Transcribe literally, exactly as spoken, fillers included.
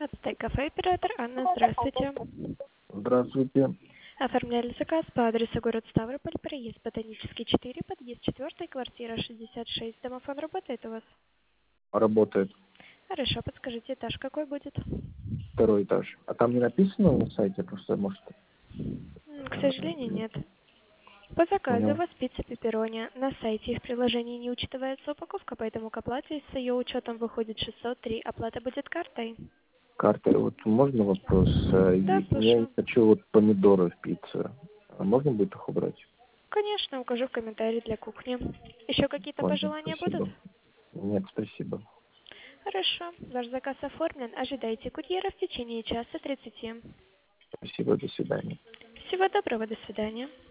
Ацтек кафе, оператор Анна, здравствуйте. Здравствуйте. Оформляли заказ по адресу город Ставрополь, проезд Ботанический четыре, подъезд четыре, квартира шестьдесят шесть. Домофон работает у вас? Работает Хорошо, подскажите, этаж какой будет? второй этаж. А там не написано на сайте, просто, может, М, К э, сожалению, не нет. По заказу у понял. вас пицца пепперони. На сайте и в приложении не учитывается упаковка, поэтому к оплате с ее учетом выходит шестьсот три. Оплата будет картой? Карта. Вот можно вопрос? Э, Да, и- Я не слушаю. хочу вот помидоры в пицце. А можно будет их убрать? Конечно, укажу в комментарии для кухни. Еще какие-то Понял, пожелания будут? спасибо. Нет, спасибо. Хорошо. Ваш заказ оформлен. Ожидайте курьера в течение часа тридцати. Спасибо, до свидания. Всего доброго. До свидания.